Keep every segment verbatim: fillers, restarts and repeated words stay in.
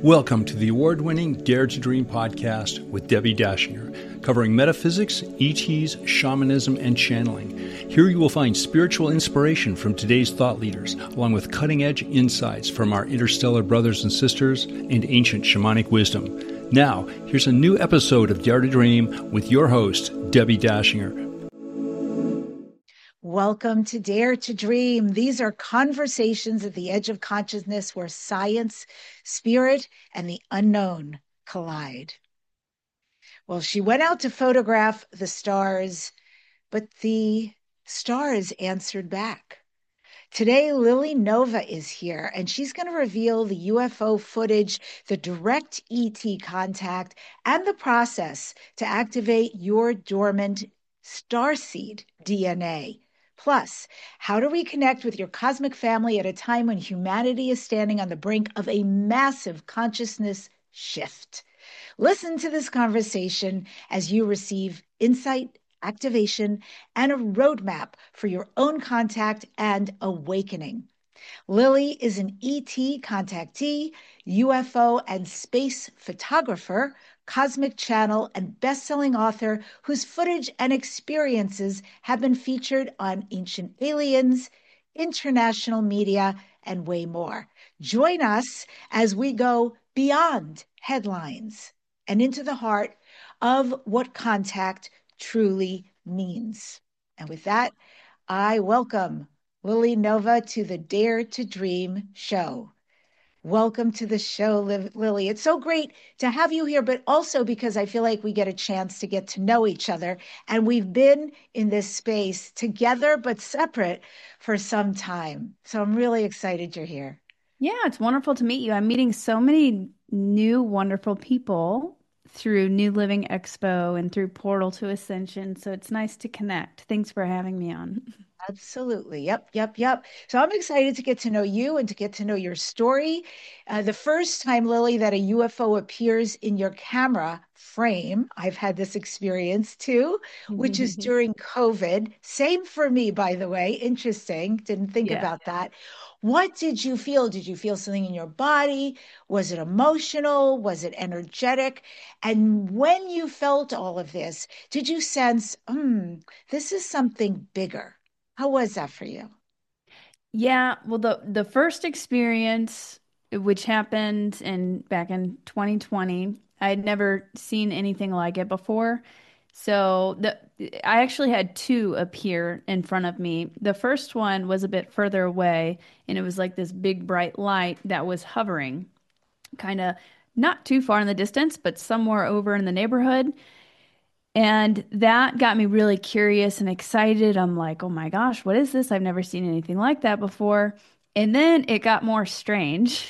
Welcome to the award-winning Dare to Dream podcast with Debbie Dashinger, covering metaphysics, E Ts, shamanism, and channeling. Here you will find spiritual inspiration from today's thought leaders, along with cutting-edge insights from our interstellar brothers and sisters and ancient shamanic wisdom. Now, here's a new episode of Dare to Dream with your host, Debbie Dashinger. Welcome to Dare to Dream. These are conversations at the edge of consciousness where science, spirit, and the unknown collide. Well, she went out to photograph the stars, but the stars answered back. Today, Lily Nova is here, and she's going to reveal the U F O footage, the direct E T contact, and the process to activate your dormant starseed D N A. Plus, how to reconnect with your cosmic family at a time when humanity is standing on the brink of a massive consciousness shift. Listen to this conversation as you receive insight, activation, and a roadmap for your own contact and awakening. Lily is an E T contactee, U F O and space photographer, cosmic channel, and best-selling author whose footage and experiences have been featured on Ancient Aliens, international media, and way more. Join us as we go beyond headlines and into the heart of what contact truly means. And with that, I welcome Lily Nova to the Dare to Dream show. Welcome to the show, Lily. It's so great to have you here, but also because I feel like we get a chance to get to know each other. And we've been in this space together, but separate for some time. So I'm really excited you're here. Yeah, it's wonderful to meet you. I'm meeting so many new, wonderful people through New Living Expo and through Portal to Ascension. So it's nice to connect. Thanks for having me on. Absolutely. Yep, yep, yep. So I'm excited to get to know you and to get to know your story. Uh, the first time, Lily, that a U F O appears in your camera frame, I've had this experience too, which is during COVID. Same for me, by the way. Interesting. Didn't think Yeah. about that. What did you feel? Did you feel something in your body? Was it emotional? Was it energetic? And when you felt all of this, did you sense, hmm, this is something bigger? How was that for you? Yeah, well, the the first experience, which happened in back in twenty twenty, I had never seen anything like it before. So the I actually had two appear in front of me. The first one was a bit further away, and it was like this big bright light that was hovering, kind of not too far in the distance, but somewhere over in the neighborhood. And that got me really curious and excited. I'm like, oh my gosh, what is this? I've never seen anything like that before. And then it got more strange.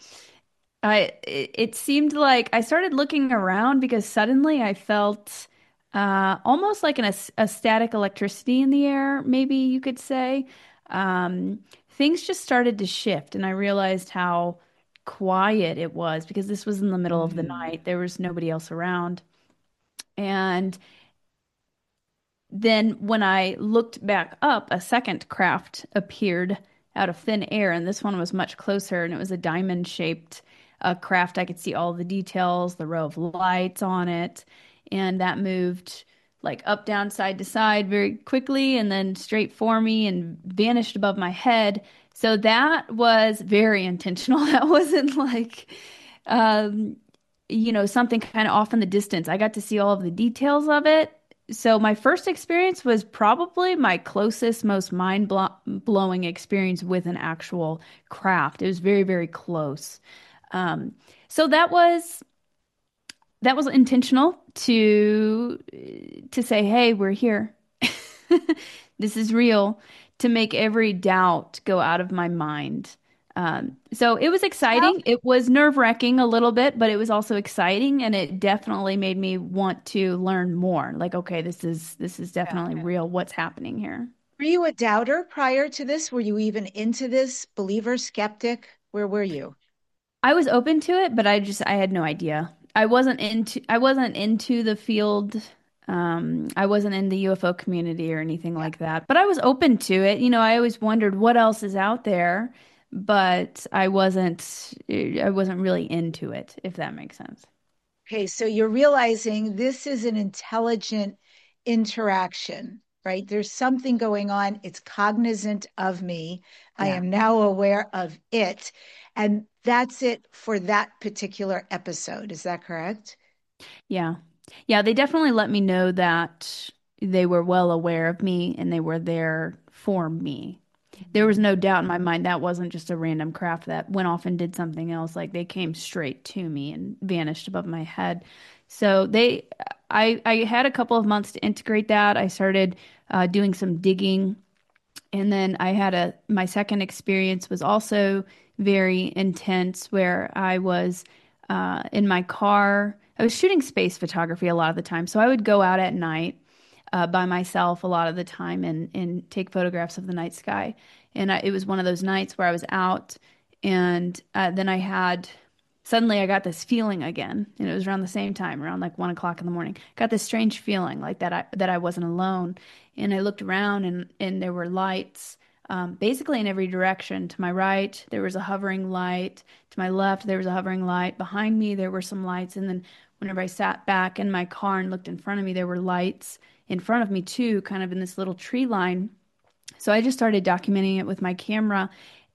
I it, it seemed like I started looking around because suddenly I felt uh, almost like an, a, a static electricity in the air, maybe you could say. Um, things just started to shift, and I realized how quiet it was because this was in the middle of the Mm. night. There was nobody else around. And then when I looked back up, a second craft appeared out of thin air, and this one was much closer, and it was a diamond-shaped uh, craft. I could see all the details, the row of lights on it, and that moved like up, down, side to side very quickly, and then straight for me and vanished above my head. So that was very intentional. That wasn't like, um, you know, something kind of off in the distance. I got to see all of the details of it. So my first experience was probably my closest, most mind-blowing experience with an actual craft. It was very, very close. Um, so that was that was intentional to to say, hey, we're here. This is real, to make every doubt go out of my mind. Um, so it was exciting. It was nerve-wracking a little bit, but it was also exciting, and it definitely made me want to learn more. Like, okay, this is this is definitely Yeah. real. What's happening here? Were you a doubter prior to this? Were you even into this? Believer, skeptic? Where were you? I was open to it, but I just I had no idea. I wasn't into I wasn't into the field. Um, I wasn't in the U F O community or anything Yeah. like that, but I was open to it. You know, I always wondered what else is out there but I wasn't I wasn't really into it, if that makes sense. Okay, so you're realizing this is an intelligent interaction, right? There's something going on. It's cognizant of me. I Yeah. am now aware of it. And that's it for that particular episode. Is that correct? Yeah. Yeah, they definitely let me know that they were well aware of me and they were there for me. There was Mhm. no doubt in my mind that wasn't just a random craft that went off and did something else. Like they came straight to me and vanished above my head. So they, I, I had a couple of months to integrate that. I started uh, doing some digging, and then I had a my second experience was also very intense, where I was uh, in my car. I was shooting space photography a lot of the time, so I would go out at night uh, by myself a lot of the time and and take photographs of the night sky. And I, it was one of those nights where I was out, and uh, then I had suddenly I got this feeling again, and it was around the same time, around like one o'clock in the morning. Got this strange feeling like that I that I wasn't alone, and I looked around, and and there were lights. Um, basically in every direction. To my right, there was a hovering light. To my left, there was a hovering light. Behind me, there were some lights. And then whenever I sat back in my car and looked in front of me, there were lights in front of me too, kind of in this little tree line. So I just started documenting it with my camera,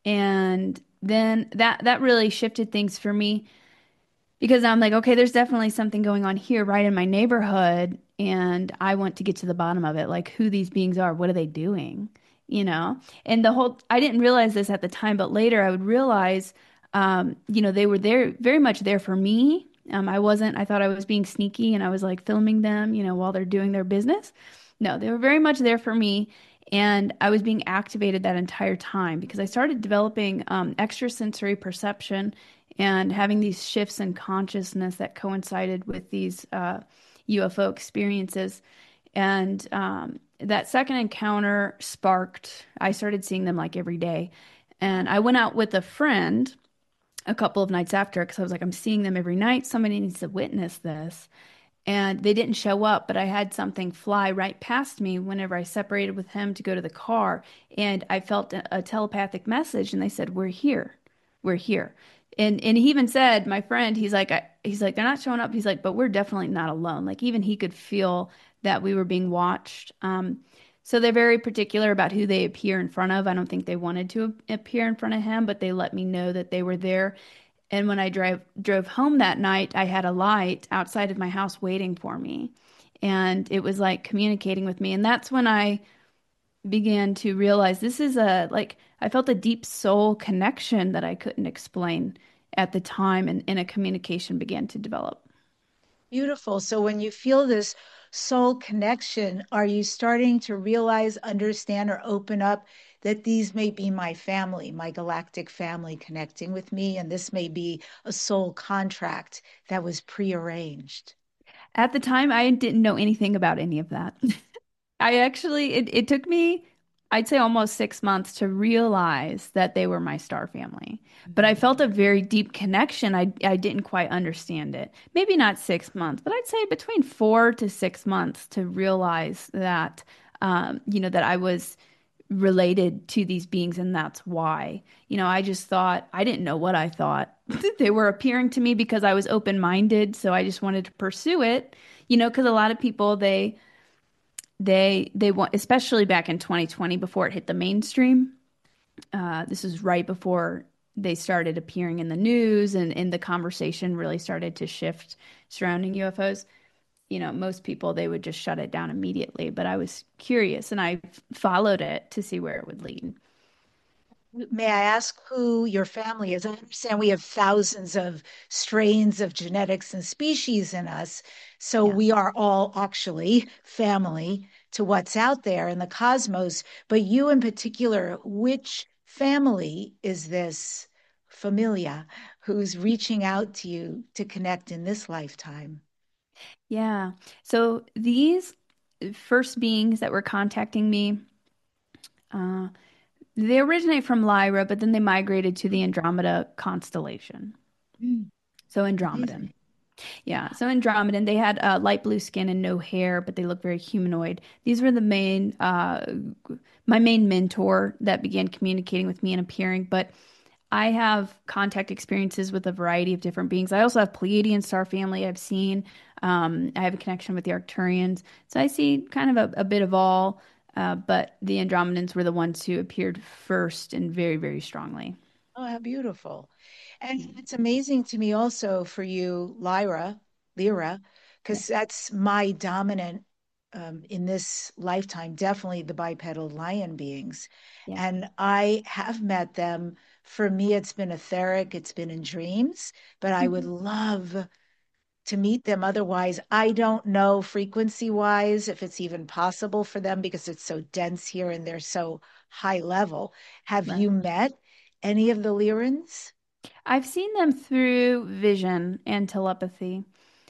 and then that that really shifted things for me because I'm like, okay, there's definitely something going on here right in my neighborhood, and I want to get to the bottom of it, like who these beings are, what are they doing, you know? And the whole, I didn't realize this at the time, but later I would realize, um, you know, they were there, very much there for me. Um, I wasn't, I thought I was being sneaky and I was like filming them, you know, while they're doing their business. No, they were very much there for me. And I was being activated that entire time because I started developing um, extrasensory perception and having these shifts in consciousness that coincided with these uh, U F O experiences. And um, that second encounter sparked, I started seeing them like every day. And I went out with a friend a couple of nights after because I was like, I'm seeing them every night. Somebody needs to witness this. And they didn't show up, but I had something fly right past me whenever I separated with him to go to the car. And I felt a, a telepathic message, and they said, "We're here. We're here." And and he even said, my friend, he's like, I, he's like, they're not showing up. He's like, but we're definitely not alone. Like even he could feel that we were being watched. Um, so they're very particular about who they appear in front of. I don't think they wanted to appear in front of him, but they let me know that they were there. And when I drive drove home that night, I had a light outside of my house waiting for me. And it was like communicating with me. And that's when I began to realize this is a like I felt a deep soul connection that I couldn't explain at the time, and, and a communication began to develop. Beautiful. So when you feel this soul connection, are you starting to realize, understand, or open up that these may be my family, my galactic family connecting with me, and this may be a soul contract that was prearranged? At the time, I didn't know anything about any of that. I actually, it, it took me, I'd say almost six months to realize that they were my star family. But I felt a very deep connection. I, I didn't quite understand it. Maybe not six months, but I'd say between four to six months to realize that, um, you know, that I was related to these beings, and that's why. You know, I just thought, I didn't know what I thought. They were appearing to me because I was open-minded, so I just wanted to pursue it. You know, because a lot of people, they, they they want, especially back in twenty twenty before it hit the mainstream. Uh, this is right before they started appearing in the news, and, and the conversation really started to shift surrounding U F Os. You know, most people, they would just shut it down immediately. But I was curious and I followed it to see where it would lead. May I ask who your family is? I understand we have thousands of strains of genetics and species in us. So Yeah. we are all actually family to what's out there in the cosmos. But you in particular, which family is this familia who's reaching out to you to connect in this lifetime? Yeah. So these first beings that were contacting me, uh, they originate from Lyra, but then they migrated to the Andromeda constellation. Mm, So amazing. Andromedan. Yeah. So Andromedan, they had uh, light blue skin and no hair, but they looked very humanoid. These were the main, uh, my main mentor that began communicating with me and appearing. But I have contact experiences with a variety of different beings. I also have Pleiadian star family I've seen. Um, I have a connection with the Arcturians. So I see kind of a, a bit of all, uh, but the Andromedans were the ones who appeared first and very, very strongly. Oh, how beautiful. And it's amazing to me also for you, Lyra, Lyra, Yeah. because that's my dominant um, in this lifetime, definitely the bipedal lion beings. Yeah. And I have met them. For me, it's been etheric, it's been in dreams, but I would Mhm. love to meet them. Otherwise, I don't know frequency wise if it's even possible for them because it's so dense here and they're so high level. Have Right. you met any of the Lyrans? I've seen them through vision and telepathy.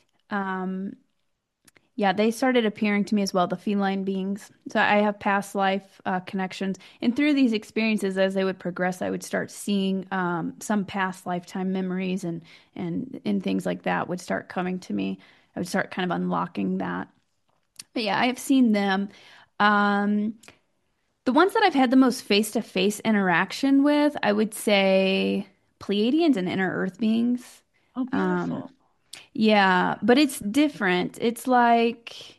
Um, Yeah, they started appearing to me as well, the feline beings. So I have past life uh, connections. And through these experiences, as they would progress, I would start seeing um, some past lifetime memories and, and, and things like that would start coming to me. I would start kind of unlocking that. But yeah, I have seen them. Um, the ones that I've had the most face-to-face interaction with, I would say Pleiadians and inner earth beings. Oh, Um, beautiful. yeah, but it's different. It's like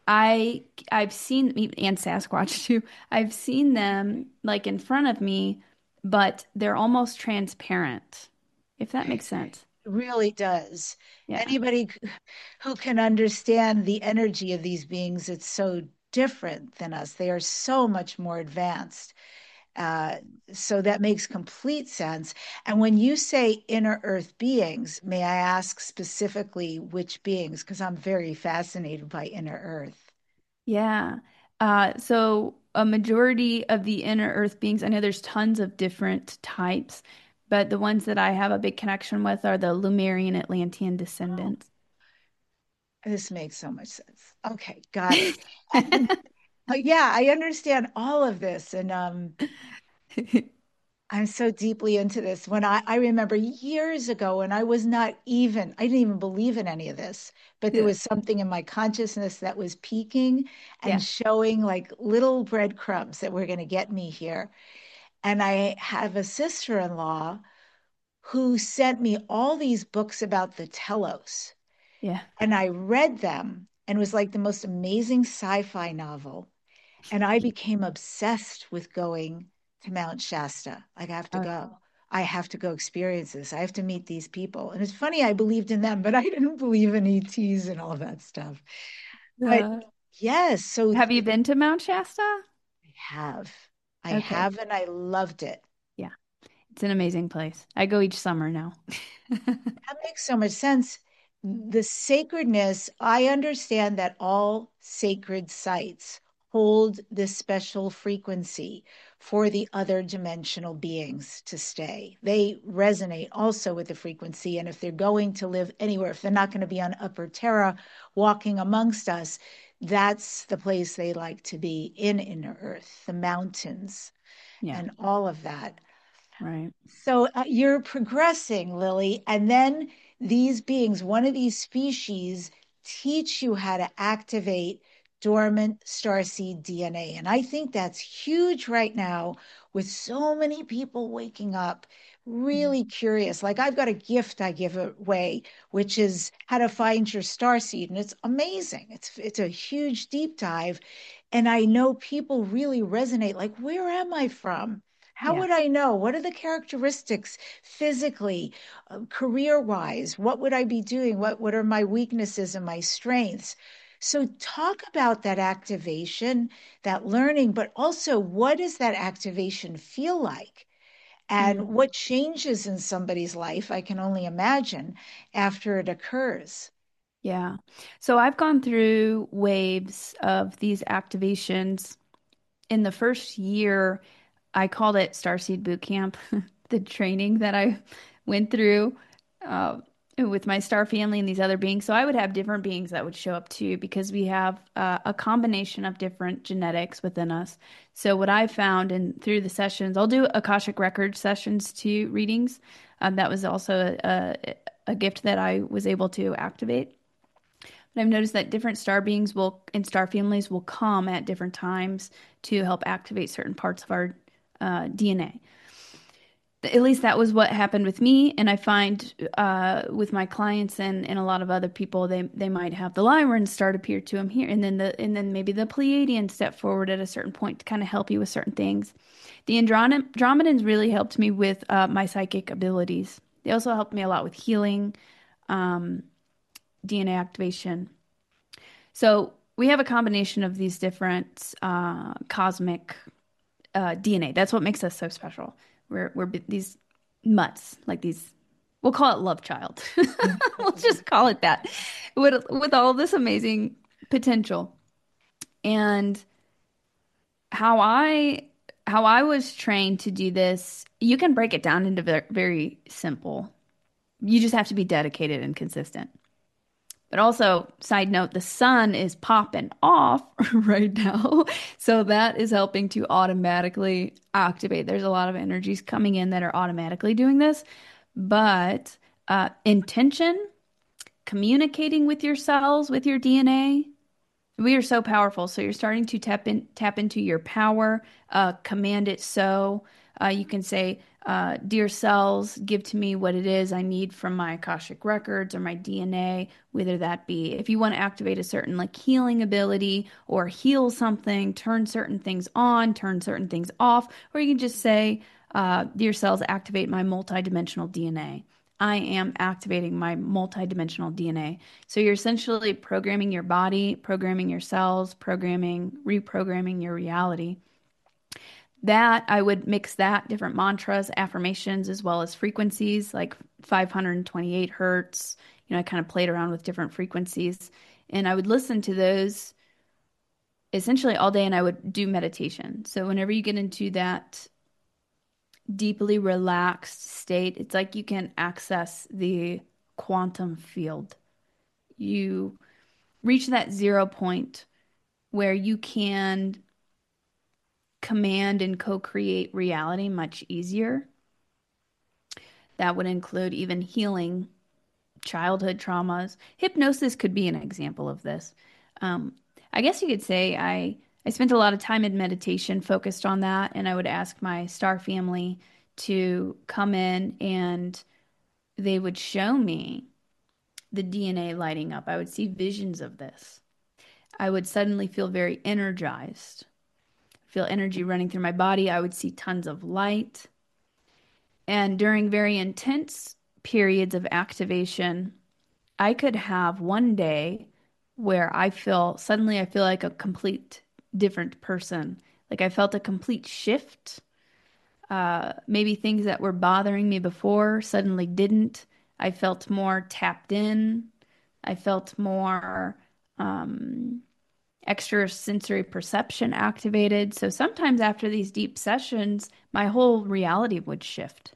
I I've seen and Sasquatch too. I've seen them like in front of me, but they're almost transparent, if that makes sense. It really does. Yeah. Anybody c- who can understand the energy of these beings, it's so different than us. They are so much more advanced. Uh, so that makes complete sense. And when you say inner earth beings, may I ask specifically which beings? Because I'm very fascinated by inner earth. Yeah. Uh, so a majority of the inner earth beings, I know there's tons of different types, but the ones that I have a big connection with are the Lumerian Atlantean Oh, descendants. this makes so much sense. Okay, got it. And uh, yeah, I understand all of this. And um, I'm so deeply into this. When I, I remember years ago when I was not even, I didn't even believe in any of this, but there Yeah. was something in my consciousness that was peaking and Yeah. showing like little breadcrumbs that were going to get me here. And I have a sister-in-law who sent me all these books about the Telos. Yeah. And I read them and it was like the most amazing sci-fi novel. And I became obsessed with going to Mount Shasta. Like, I have to Oh, go. I have to go experience this. I have to meet these people. And it's funny, I believed in them, but I didn't believe in E Ts and all that stuff. But yeah. yes, so Have you th- been to Mount Shasta? I have. I Okay. have, and I loved it. Yeah. It's an amazing place. I go each summer now. That makes so much sense. The sacredness, I understand that all sacred sites hold this special frequency for the other dimensional beings to stay. They resonate also with the frequency. And if they're going to live anywhere, if they're not going to be on Upper Terra walking amongst us, that's the place they like to be in Inner Earth, the mountains, Yeah. and all of that. Right. So uh, you're progressing, Lily, and then these beings, one of these species, teach you how to activate dormant starseed D N A. And I think that's huge right now with so many people waking up Yeah. really curious. Like, I've got a gift I give away, which is how to find your starseed, and it's amazing. It's it's a huge deep dive, and I know people really resonate. Like, where am I from? How Yeah. would I know? What are the characteristics physically, uh, career wise? What would I be doing? What, what are my weaknesses and my strengths? So, talk about that activation, that learning, but also what does that activation feel like? Mm. And what changes in somebody's life, I can only imagine, after it occurs. Yeah. So I've gone through waves of these activations. In the first year, I called it Starseed Boot Camp, the training that I went through uh, with my star family and these other beings. So I would have different beings that would show up too, because we have uh, a combination of different genetics within us. So what I found and through the sessions, I'll do Akashic Record sessions to readings. Um, that was also a, a, a gift that I was able to activate. But I've noticed that different star beings will and star families will come at different times to help activate certain parts of our uh, D N A. At least that was what happened with me. And I find uh, with my clients and, and a lot of other people, they they might have the Lyran start appear to them here, and then the and then maybe the Pleiadian step forward at a certain point to kind of help you with certain things. The Andron- Andromedans really helped me with uh, my psychic abilities. They also helped me a lot with healing, um, D N A activation. So we have a combination of these different uh, cosmic uh, D N A. That's what makes us so special. We're we're b- these mutts, like these. We'll call it love child. We'll just call it that. With with all this amazing potential. And how I how I was trained to do this, you can break it down into very, very simple. You just have to be dedicated and consistent. But also, side note, the sun is popping off right now. So that is helping to automatically activate. There's a lot of energies coming in that are automatically doing this. But uh, intention, communicating with your cells, with your D N A, we are so powerful. So you're starting to tap in, tap into your power, uh, command it so. Uh, you can say, uh, Dear cells, give to me what it is I need from my Akashic records or my D N A, whether that be if you want to activate a certain like healing ability or heal something, turn certain things on, turn certain things off, or you can just say, uh, Dear cells, activate my multidimensional D N A. I am activating my multidimensional D N A. So you're essentially programming your body, programming your cells, programming, reprogramming your reality. That I would mix that, different mantras, affirmations, as well as frequencies like five hundred twenty-eight hertz. You know, I kind of played around with different frequencies and I would listen to those essentially all day and I would do meditation. So whenever you get into that deeply relaxed state, it's like you can access the quantum field. You reach that zero point where you can command and co-create reality much easier. That would include even healing childhood traumas. Hypnosis could be an example of this. Um, I guess you could say I I spent a lot of time in meditation focused on that, and I would ask my star family to come in and they would show me the D N A lighting up. I would see visions of this. I would suddenly feel very energized, feel energy running through my body. I would see tons of light. And during very intense periods of activation, I could have one day where I feel suddenly I feel like a complete different person. Like I felt a complete shift. Uh, maybe things that were bothering me before suddenly didn't. I felt more tapped in. I felt more um, extrasensory perception activated. So sometimes after these deep sessions, my whole reality would shift.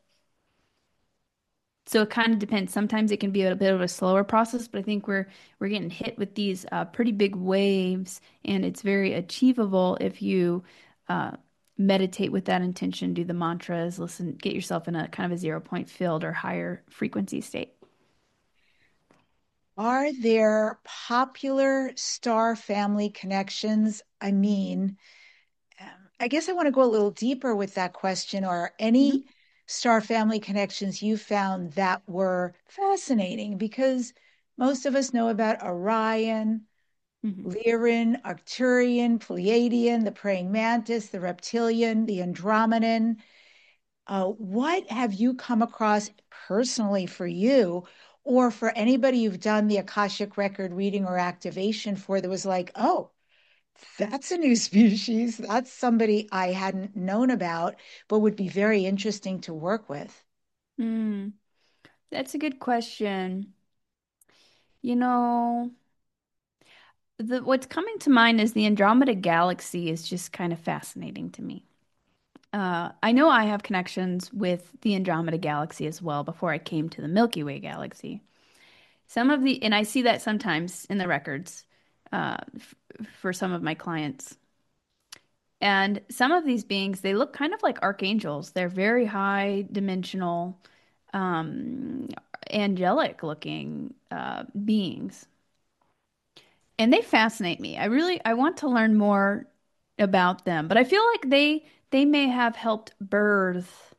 So it kind of depends. Sometimes it can be a bit of a slower process, but I think we're we're getting hit with these uh, pretty big waves, and it's very achievable if you uh, meditate with that intention, do the mantras, listen, get yourself in a kind of a zero point field or higher frequency state. Are there popular star family connections? I mean, um, I guess I want to go a little deeper with that question. Or any star family connections you found that were fascinating? Because most of us know about Orion, Mm-hmm. Lyran, Arcturian, Pleiadian, the praying mantis, the reptilian, the Andromedan. Uh, what have you come across personally for you, or for anybody you've done the Akashic record reading or activation for, that was like, oh, that's a new species. That's somebody I hadn't known about, but would be very interesting to work with? Mm, that's a good question. You know, the what's coming to mind is the Andromeda Galaxy is just kind of fascinating to me. Uh, I know I have connections with the Andromeda Galaxy as well before I came to the Milky Way galaxy. Some of the, and I see that sometimes in the records uh, f for some of my clients. And some of these beings, they look kind of like archangels. They're very high dimensional, um, angelic looking uh, beings. And they fascinate me. I really I want to learn more about them, but I feel like they they may have helped birth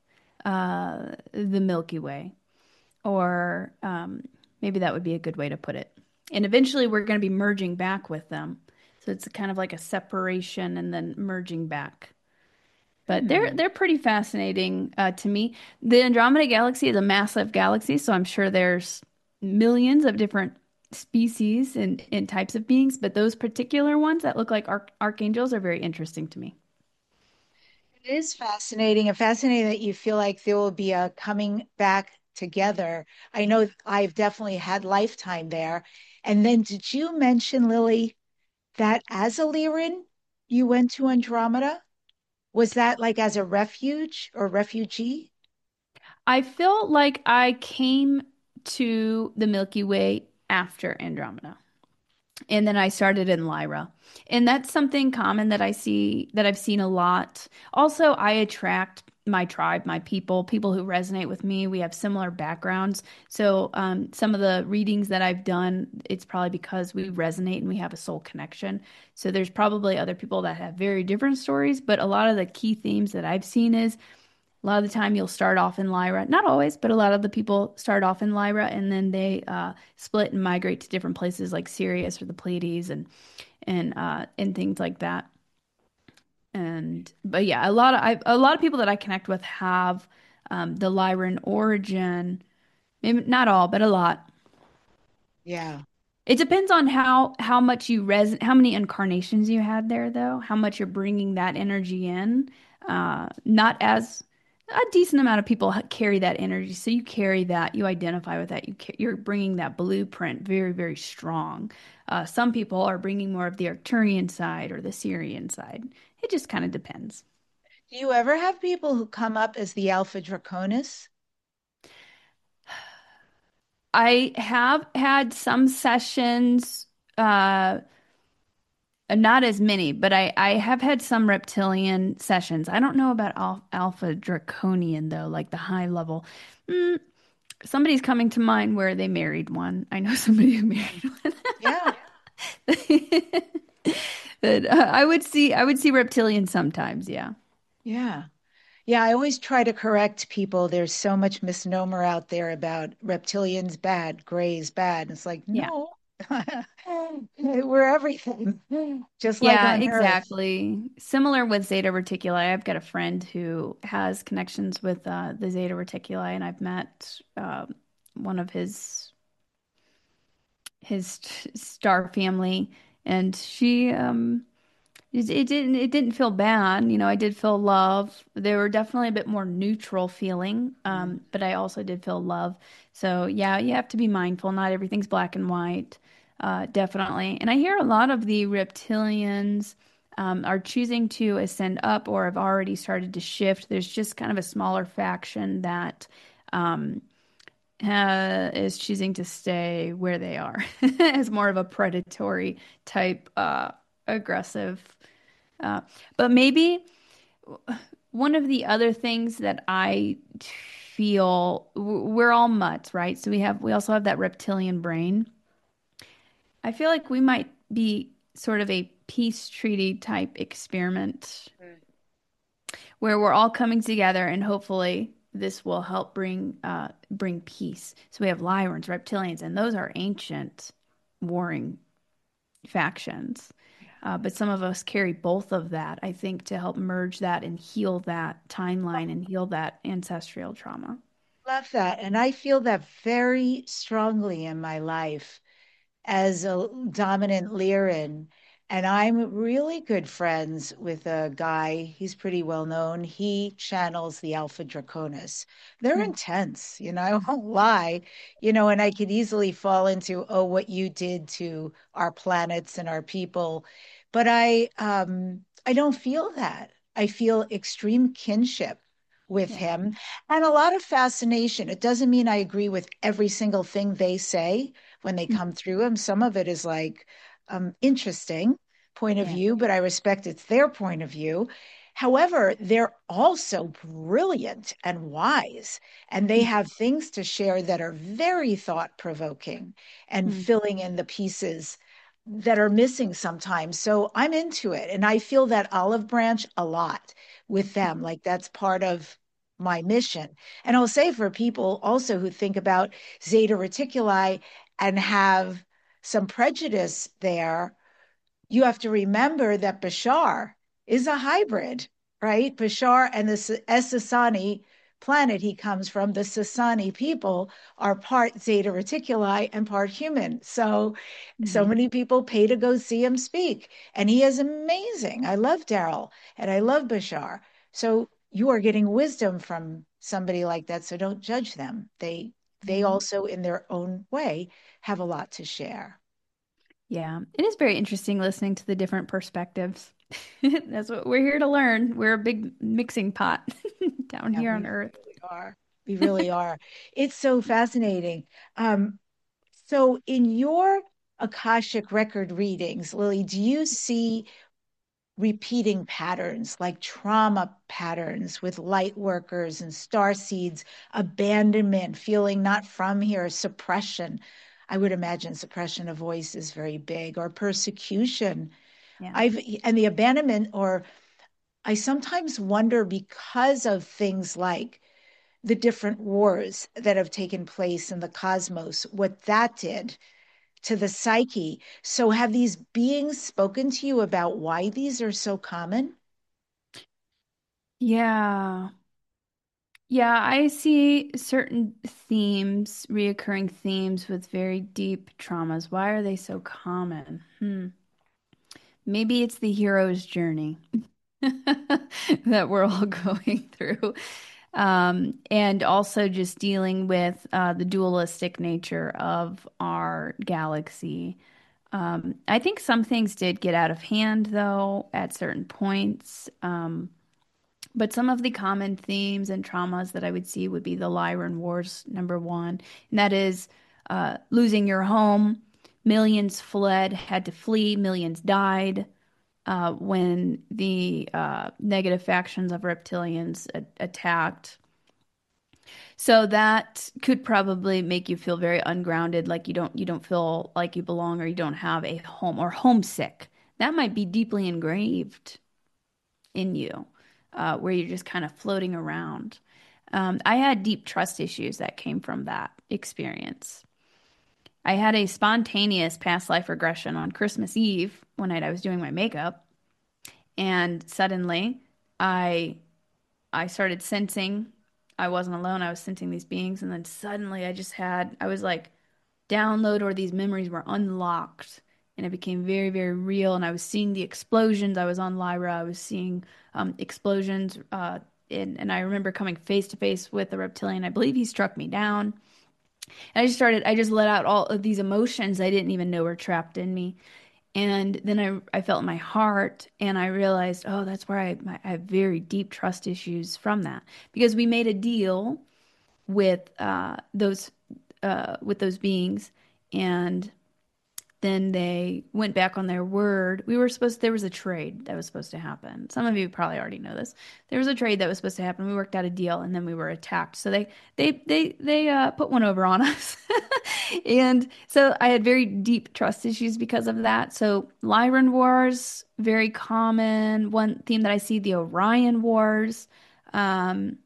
uh, the Milky Way, or um, maybe that would be a good way to put it. And eventually we're going to be merging back with them. So it's kind of like a separation and then merging back. But they're Hmm. they're pretty fascinating uh, to me. The Andromeda Galaxy is a massive galaxy, so I'm sure there's millions of different species and, and types of beings, but those particular ones that look like arch archangels are very interesting to me. It is fascinating and fascinating that you feel like there will be a coming back together. I know I've definitely had lifetime there. And then did you mention, Lily, that as a Lyran, you went to Andromeda? Was that like as a refuge or refugee? I feel like I came to the Milky Way after Andromeda. And then I started in Lyra. And that's something common that I see that I've seen a lot. Also, I attract my tribe, my people, people who resonate with me. We have similar backgrounds. So, um, some of the readings that I've done, it's probably because we resonate and we have a soul connection. So, there's probably other people that have very different stories, but a lot of the key themes that I've seen is a lot of the time you'll start off in Lyra. Not always, but a lot of the people start off in Lyra and then they uh, split and migrate to different places like Sirius or the Pleiades and and uh, and things like that. And but yeah, a lot of I, a lot of people that I connect with have um, the Lyran origin. Maybe not all, but a lot. Yeah. It depends on how how much you res how many incarnations you had there, though. How much you're bringing that energy in. Uh, not as a decent amount of people ha- carry that energy, so you carry that, you identify with that. You ca- you're bringing that blueprint very, very strong. Uh, some people are bringing more of the Arcturian side or the Syrian side. It just kind of depends. Do you ever have people who come up as the Alpha Draconis? I have had some sessions. Uh, Uh, Not as many, but I, I have had some reptilian sessions. I don't know about al Alpha Draconian though, like the high level. Mm, somebody's coming to mind where they married one. I know somebody who married one. Yeah. But uh, I would see I would see reptilian sometimes, yeah. Yeah. Yeah, I always try to correct people. There's so much misnomer out there about reptilians bad, grays bad. And it's like, Yeah. no, we're everything, just like Yeah, on Earth. exactly. Similar with Zeta Reticuli. I've got a friend who has connections with uh, the Zeta Reticuli, and I've met um one of his his st- star family, and she um it, it didn't it didn't feel bad. You know, I did feel love. They were definitely a bit more neutral feeling, um, but I also did feel love. So yeah, you have to be mindful. Not everything's black and white, uh, definitely. And I hear a lot of the reptilians um, are choosing to ascend up or have already started to shift. There's just kind of a smaller faction that um, uh, is choosing to stay where they are as more of a predatory type, uh, aggressive. Uh, but maybe one of the other things that I feel we're all mutts, right? So we have we also have that reptilian brain. I feel like we might be sort of a peace treaty type experiment where we're all coming together and hopefully this will help bring uh bring peace. So we have Lyrans, reptilians, and those are ancient warring factions. Uh, but some of us carry both of that, I think, to help merge that and heal that timeline and heal that ancestral trauma. Love that. And I feel that very strongly in my life as a dominant Lyran. And I'm really good friends with a guy. He's pretty well known. He channels the Alpha Draconis. They're Hmm. intense, you know, I won't lie, you know, and I could easily fall into, oh, what you did to our planets and our people. But I um I don't feel that. I feel extreme kinship with Yeah. him and a lot of fascination. It doesn't mean I agree with every single thing they say when they Hmm. come through them. Some of it is like um, interesting point of Yeah. view, but I respect it's their point of view. However, they're also brilliant and wise, and they Hmm. have things to share that are very thought provoking and Hmm. filling in the pieces that are missing sometimes. So I'm into it, and I feel that olive branch a lot with them. Like that's part of. my mission. And I'll say for people also who think about Zeta Reticuli and have some prejudice there, you have to remember that Bashar is a hybrid, right? Bashar and the Essassani planet he comes from, the Sassani people, are part Zeta Reticuli and part human. So, so Mhm. many people pay to go see him speak. And he is amazing. I love Daryl and I love Bashar. So you are getting wisdom from somebody like that. So don't judge them. They they Mhm. also, in their own way, have a lot to share. Yeah, it is very interesting listening to the different perspectives. That's what we're here to learn. We're a big mixing pot down Yeah, here we on Earth. really are. We really are. It's so fascinating. Um, so in your Akashic record readings, Lily, do you see repeating patterns like trauma patterns with light workers and star seeds, abandonment, feeling not from here, suppression? I would imagine suppression of voice is very big, or persecution. Yeah. I've and the abandonment, or I sometimes wonder because of things like the different wars that have taken place in the cosmos, what that did to the psyche. So, have these beings spoken to you about why these are so common? Yeah. Yeah, I see certain themes, reoccurring themes with very deep traumas. Why are they so common? Hmm. Maybe it's the hero's journey that we're all going through. Um, and also just dealing with uh, the dualistic nature of our galaxy. Um, I think some things did get out of hand, though, at certain points. Um, but some of the common themes and traumas that I would see would be the Lyran Wars, number one, and that is uh, losing your home. Millions fled, had to flee, millions died uh, when the uh, negative factions of reptilians a- attacked. So that could probably make you feel very ungrounded, like you don't you don't feel like you belong or you don't have a home or homesick. That might be deeply engraved in you, uh, where you're just kind of floating around. Um, I had deep trust issues that came from that experience. I had a spontaneous past life regression on Christmas Eve one night I was doing my makeup, and suddenly I I started sensing I wasn't alone. I was sensing these beings, and then suddenly I just had I was like download or these memories were unlocked, and it became very, very real. And I was seeing the explosions. I was on Lyra. I was seeing um, explosions, uh, and, and I remember coming face to face with a reptilian. I believe he struck me down. And I just started. I just let out all of these emotions I didn't even know were trapped in me. And then I, I felt in my heart, and I realized, oh, that's where I, my, I have very deep trust issues from that, because we made a deal with uh, those uh, with those beings, and then they went back on their word. We were supposed there was a trade that was supposed to happen. Some of you probably already know this. There was a trade that was supposed to happen. We worked out a deal, and then we were attacked. So they they they they uh, put one over on us. And so I had very deep trust issues because of that. So Lyran Wars, very common. One theme that I see, the Orion Wars. Um,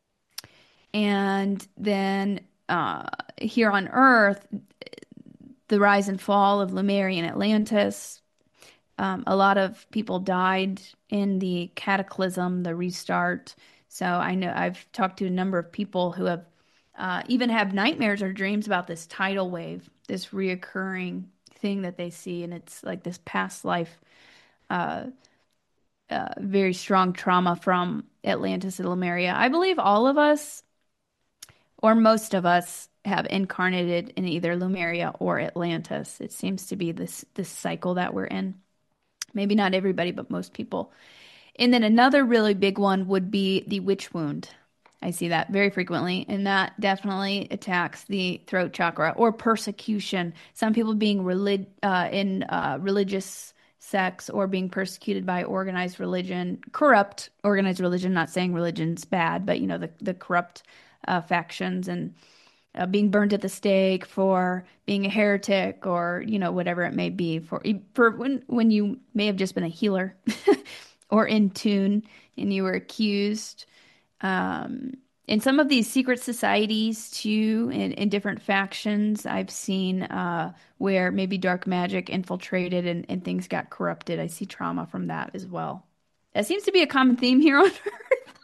and then uh, here on Earth, the rise and fall of Lemuria and Atlantis. Um, a lot of people died in the cataclysm, the restart. So I know I've talked to a number of people who have uh, even have nightmares or dreams about this tidal wave, this reoccurring thing that they see, and it's like this past life, uh, uh, very strong trauma from Atlantis and Lemuria. I believe all of us, or most of us, have incarnated in either Lemuria or Atlantis. It seems to be this this cycle that we're in. Maybe not everybody, but most people. And then another really big one would be the witch wound. I see that very frequently, and that definitely attacks the throat chakra, or persecution. Some people being relig- uh, in uh, religious sects, or being persecuted by organized religion, corrupt organized religion. Not saying religion's bad, but you know the the corrupt uh, factions, and uh, being burned at the stake for being a heretic, or you know whatever it may be, for for when when you may have just been a healer or in tune and you were accused. Um, in some of these secret societies too, in, in different factions, I've seen uh, where maybe dark magic infiltrated and, and things got corrupted. I see trauma from that as well. That seems to be a common theme here on Earth.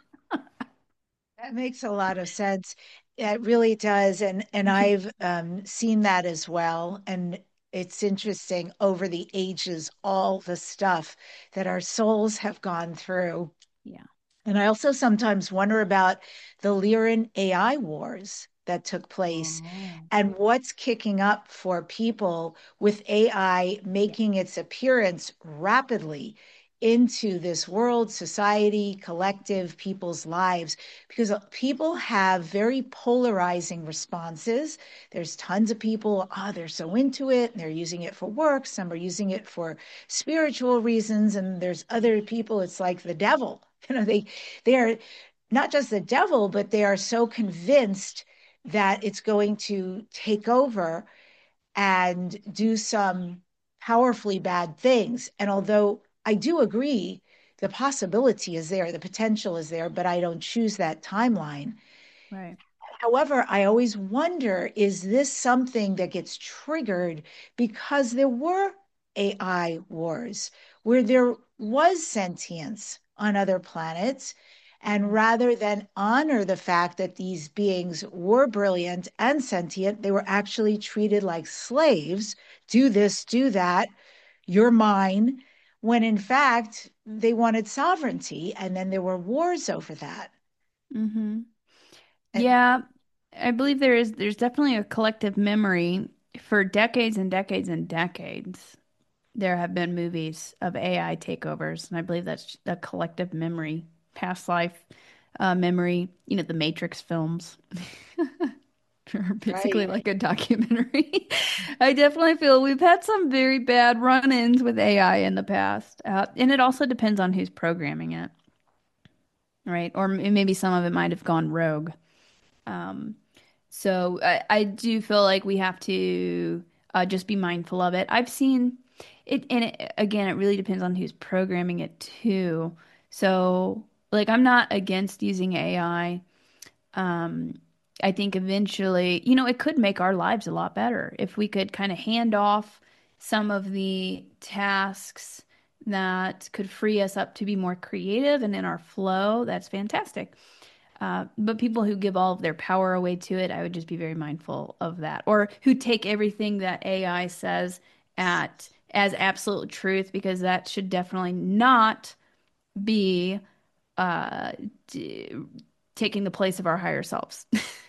That makes a lot of sense. It really does. And and I've um, seen that as well. And it's interesting over the ages, all the stuff that our souls have gone through. Yeah. And I also sometimes wonder about the Lyran A I wars that took place Oh. and what's kicking up for people with A I making its appearance rapidly into this world, society, collective, people's lives, because people have very polarizing responses. There's tons of people, ah, they're so into it and they're using it for work. Some are using it for spiritual reasons. And there's other people, it's like the devil. You know, they they are not just the devil, but they are so convinced that it's going to take over and do some powerfully bad things. And although I do agree, the possibility is there, the potential is there, but I don't choose that timeline. Right. However, I always wonder, is this something that gets triggered because there were A I wars where there was sentience on other planets? And rather than honor the fact that these beings were brilliant and sentient, they were actually treated like slaves. Do this, do that, you're mine. When in fact, they wanted sovereignty. And then there were wars over that. Mm-hmm. And Yeah, I believe there is there's definitely a collective memory for decades and decades and decades. There have been movies of A I takeovers, and I believe that's a collective memory, past life uh, memory. You know, the Matrix films are basically right. like a documentary. I definitely feel we've had some very bad run-ins with A I in the past, uh, and it also depends on who's programming it, right? Or m- maybe some of it might have gone rogue. Um, so I, I do feel like we have to uh, just be mindful of it. I've seen it, and it, again, it really depends on who's programming it too. So, like, I'm not against using A I. Um, I think eventually, you know, it could make our lives a lot better if we could kind of hand off some of the tasks that could free us up to be more creative and in our flow. That's fantastic. Uh, but people who give all of their power away to it, I would just be very mindful of that. Or who take everything that A I says at as absolute truth, because that should definitely not be uh, d taking the place of our higher selves.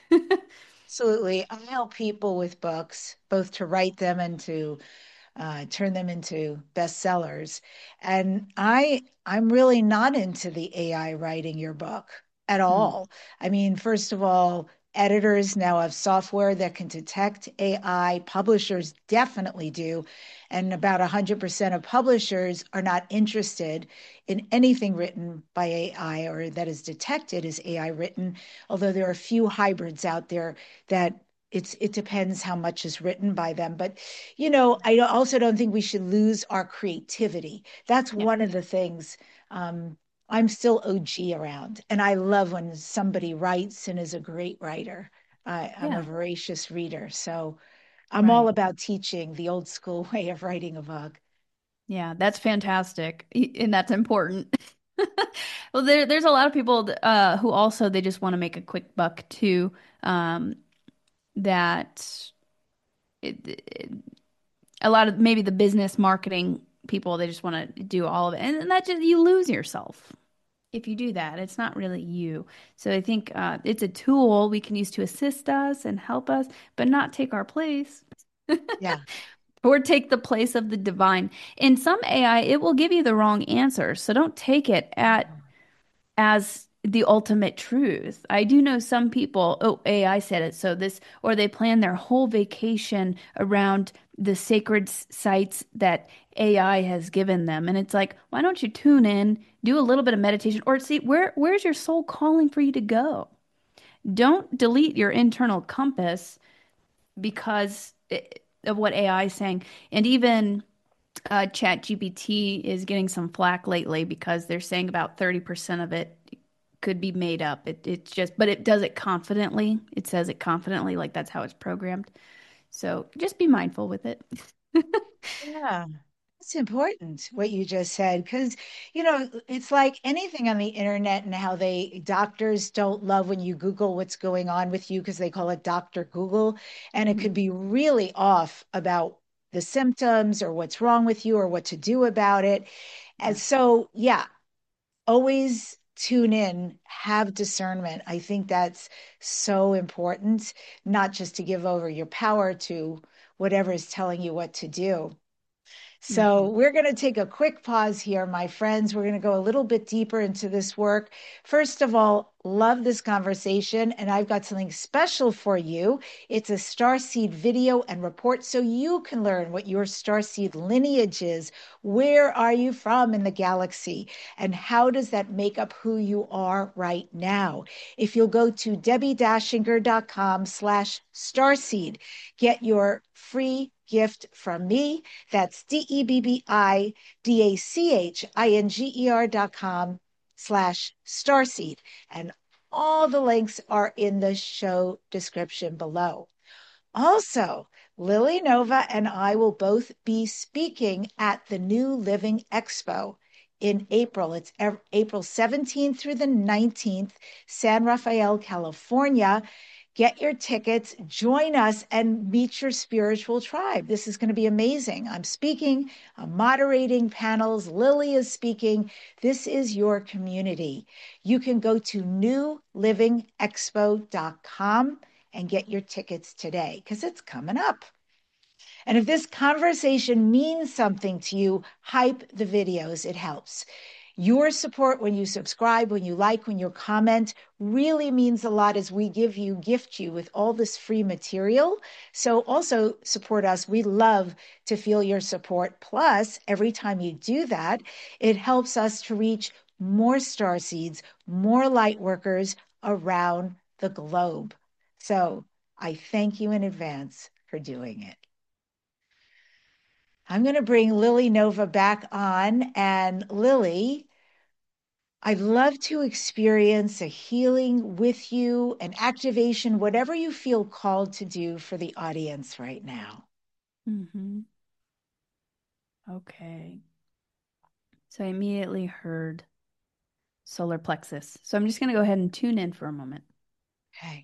Absolutely. I help people with books, both to write them and to uh, turn them into bestsellers. And I I'm really not into the A I writing your book at Hmm. all. I mean, first of all, editors now have software that can detect A I. Publishers definitely do. And about one hundred percent of publishers are not interested in anything written by A I or that is detected as A I written, although there are a few hybrids out there that it's it depends how much is written by them. But you know, I also don't think we should lose our creativity. That's Yeah. one of the things. Um, I'm still O G around, and I love when somebody writes and is a great writer. I, I'm a Yeah. voracious reader, so I'm all Right. about teaching the old school way of writing a book. Yeah, that's fantastic. Y- And that's important. Well, there, there's a lot of people th- uh, who also they just want to make a quick buck too. Um, that it, it- a lot of maybe the business marketing people they just want to do all of it, and, and that just you lose yourself if you do that. It's not really you. So I think uh, it's a tool we can use to assist us and help us, but not take our place. Yeah. Or take the place of the divine. In some A I, it will give you the wrong answer. So don't take it at as the ultimate truth. I do know some people, oh, A I said it, so this, or they plan their whole vacation around the sacred s- sites that A I has given them. And it's like, why don't you tune in, do a little bit of meditation, or see where where's your soul calling for you to go? Don't delete your internal compass because i- of what A I is saying. And even uh, ChatGPT is getting some flack lately because they're saying about thirty percent of it could be made up. It it's just, but it does it confidently. It says it confidently, like that's how it's programmed. So just be mindful with it. Yeah. It's important what you just said because, you know, it's like anything on the internet and how they doctors don't love when you Google what's going on with you because they call it Doctor Google. And it Mhm. could be really off about the symptoms or what's wrong with you or what to do about it. And Yeah. so, yeah, always tune in, have discernment. I think that's so important, not just to give over your power to whatever is telling you what to do. So, Mhm. we're going to take a quick pause here, my friends. We're going to go a little bit deeper into this work. First of all, love this conversation, and I've got something special for you. It's a starseed video and report so you can learn what your starseed lineage is. Where are you from in the galaxy? And how does that make up who you are right now? If you'll go to debbie dashinger dot com slash starseed, get your free gift from me. That's D-E-B-B-I-D-A-C-H-I-N-G-E-R dot com slash starseed. And all the links are in the show description below. Also, Lily Nova and I will both be speaking at the New Living Expo in April. It's April seventeenth through the nineteenth, San Rafael, California. Get your tickets, join us, and meet your spiritual tribe. This is going to be amazing. I'm speaking, I'm moderating panels. Lily is speaking. This is your community. You can go to new living expo dot com and get your tickets today because it's coming up. And if this conversation means something to you, hype the videos. It helps. Your support when you subscribe, when you like, when you comment really means a lot as we give you, gift you with all this free material. So also support us. We love to feel your support. Plus, every time you do that, it helps us to reach more star seeds, more light workers around the globe. So I thank you in advance for doing it. I'm going to bring Lily Nova back on. And Lily, I'd love to experience a healing with you, an activation, whatever you feel called to do for the audience right now. Mhm. Okay. So I immediately heard solar plexus. So I'm just going to go ahead and tune in for a moment. Okay.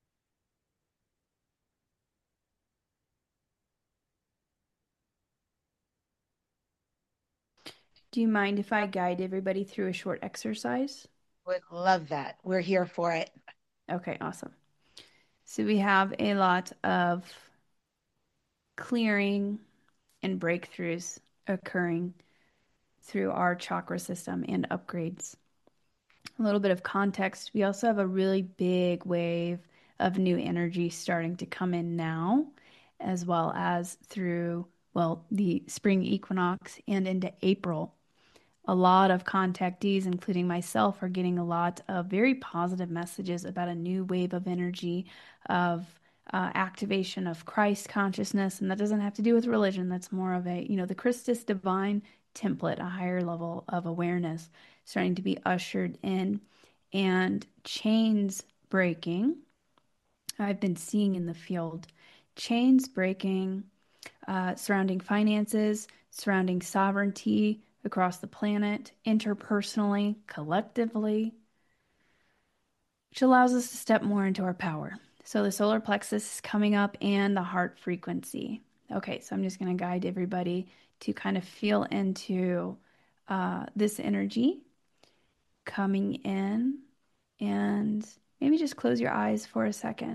Do you mind if I guide everybody through a short exercise? Would love that. We're here for it. Okay, awesome. So we have a lot of clearing and breakthroughs occurring through our chakra system and upgrades. A little bit of context. We also have a really big wave of new energy starting to come in now, as well as through, well, the spring equinox and into April. A lot of contactees, including myself, are getting a lot of very positive messages about a new wave of energy, of uh, activation of Christ consciousness. And that doesn't have to do with religion. That's more of a, you know, the Christus divine template, a higher level of awareness starting to be ushered in, and chains breaking. I've been seeing in the field chains breaking uh, surrounding finances, surrounding sovereignty across the planet, interpersonally, collectively, which allows us to step more into our power. So the solar plexus is coming up and the heart frequency. Okay, so I'm just going to guide everybody to kind of feel into uh, this energy coming in, and maybe just close your eyes for a second.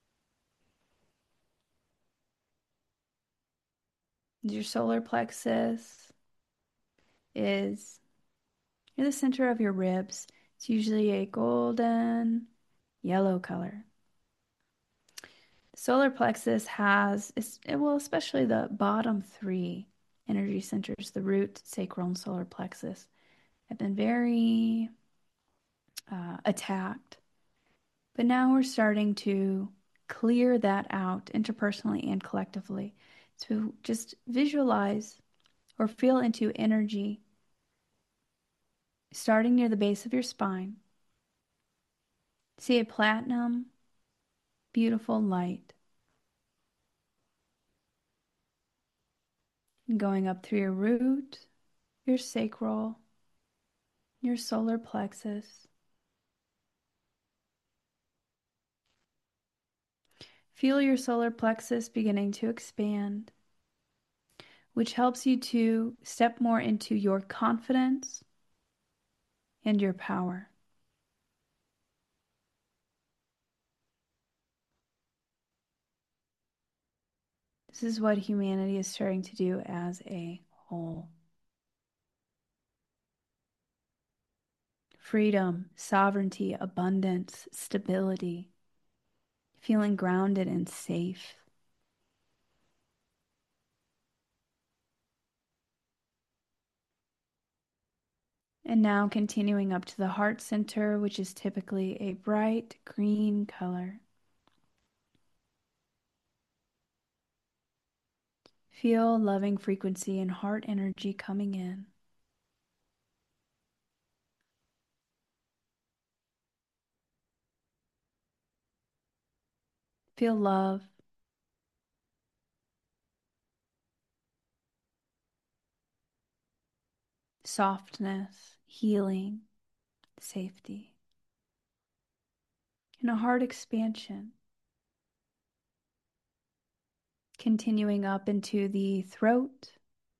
Your solar plexus is near the center of your ribs. It's usually a golden yellow color. The solar plexus has, well, especially the bottom three energy centers, the root, sacral, and solar plexus, have been very uh, attacked. But now we're starting to clear that out interpersonally and collectively. So just visualize or feel into energy starting near the base of your spine, See a platinum, beautiful light going up through your root, your sacral, your solar plexus. Feel your solar plexus beginning to expand, which helps you to step more into your confidence and your power. This is what humanity is starting to do as a whole. Freedom, sovereignty, abundance, stability, feeling grounded and safe. And now continuing up to the heart center, which is typically a bright green color. Feel loving frequency and heart energy coming in. Feel love. Softness, healing, safety, and a heart expansion. Continuing up into the throat,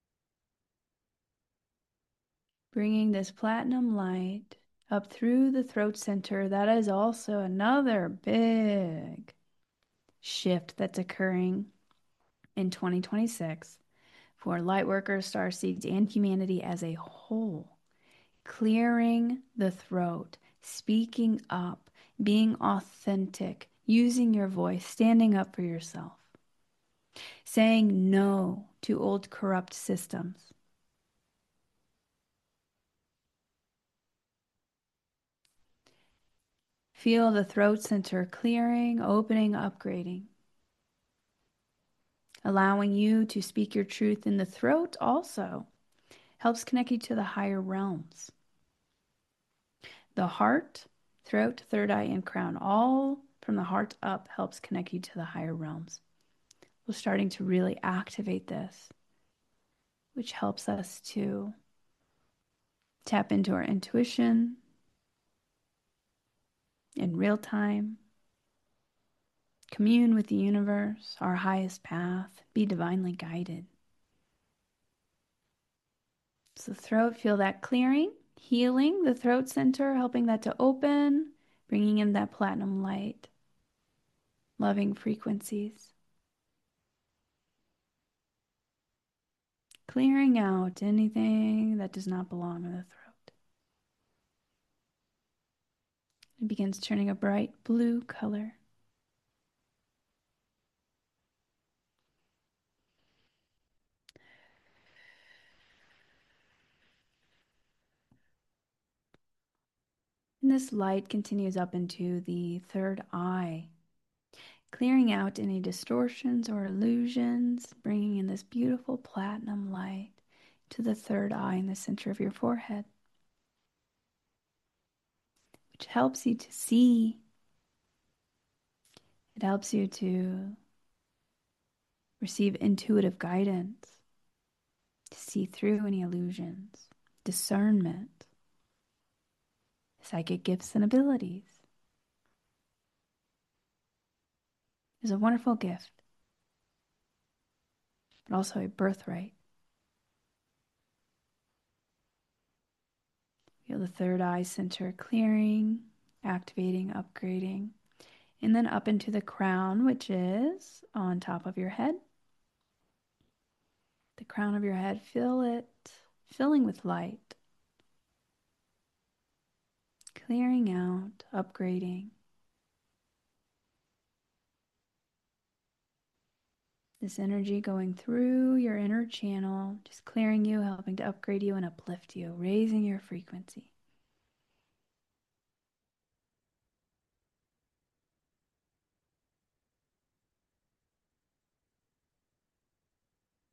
bringing this platinum light up through the throat center. That is also another big shift that's occurring in twenty twenty-six for lightworkers, starseeds, and humanity as a whole. Clearing the throat, speaking up, being authentic, using your voice, standing up for yourself, saying no to old corrupt systems. Feel the throat center clearing, opening, upgrading, allowing you to speak your truth in the throat also helps connect you to the higher realms. The heart, throat, third eye, and crown, all from the heart up helps connect you to the higher realms. We're starting to really activate this, which helps us to tap into our intuition in real time, commune with the universe, our highest path, be divinely guided. So throat, feel that clearing, healing the throat center, helping that to open, bringing in that platinum light, loving frequencies. Clearing out anything that does not belong in the throat. It begins turning a bright blue color. And this light continues up into the third eye, clearing out any distortions or illusions, bringing in this beautiful platinum light to the third eye in the center of your forehead, which helps you to see. It helps you to receive intuitive guidance, to see through any illusions, discernment, psychic gifts and abilities. Is a wonderful gift, but also a birthright. Feel the third eye center clearing, activating, upgrading, and then up into the crown, which is on top of your head. The crown of your head, feel it filling with light, clearing out, upgrading. This energy going through your inner channel, just clearing you, helping to upgrade you and uplift you, raising your frequency.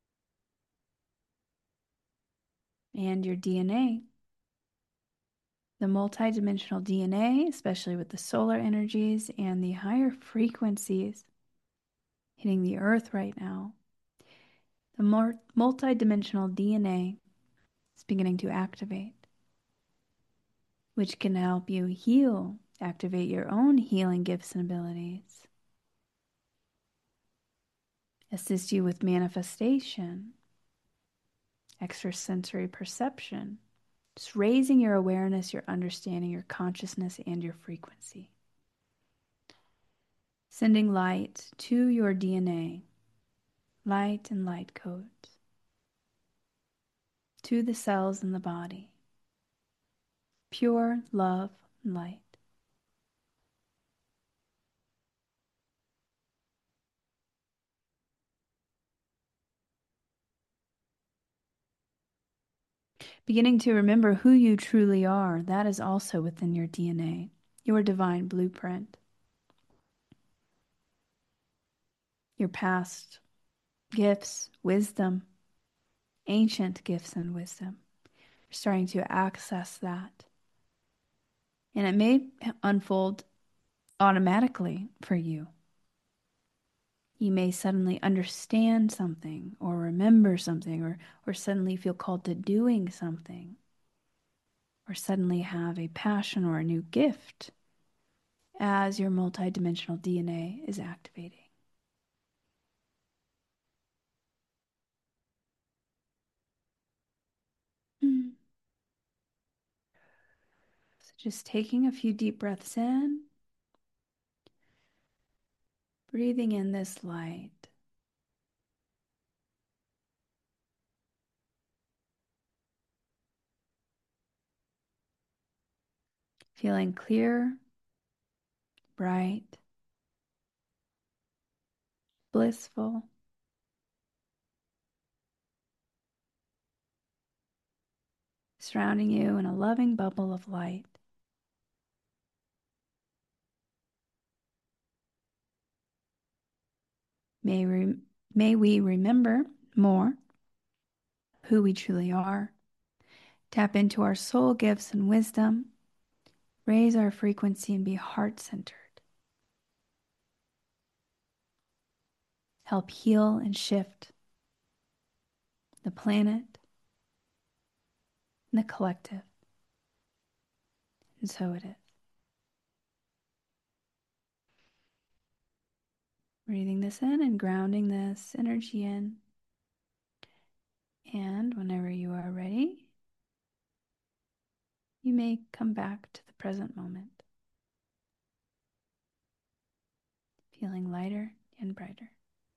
And your D N A. The multidimensional D N A, especially with the solar energies and the higher frequencies hitting the earth right now, the more multidimensional D N A is beginning to activate, which can help you heal, activate your own healing gifts and abilities, assist you with manifestation, extrasensory perception, just raising your awareness, your understanding, your consciousness, and your frequency. Sending light to your D N A, light and light codes, to the cells in the body, pure love and light. Beginning to remember who you truly are, that is also within your D N A, your divine blueprint, your past gifts, wisdom, ancient gifts and wisdom. You're starting to access that. And it may unfold automatically for you. You may suddenly understand something or remember something or, or suddenly feel called to doing something or suddenly have a passion or a new gift as your multidimensional D N A is activating. Mm. So just taking a few deep breaths in, breathing in this light. Feeling clear, bright, blissful, surrounding you in a loving bubble of light. May, re- may we remember more who we truly are, tap into our soul gifts and wisdom, raise our frequency and be heart-centered. Help heal and shift the planet and the collective. And so it is. Breathing this in and grounding this energy in. And whenever you are ready, you may come back to the present moment, feeling lighter and brighter.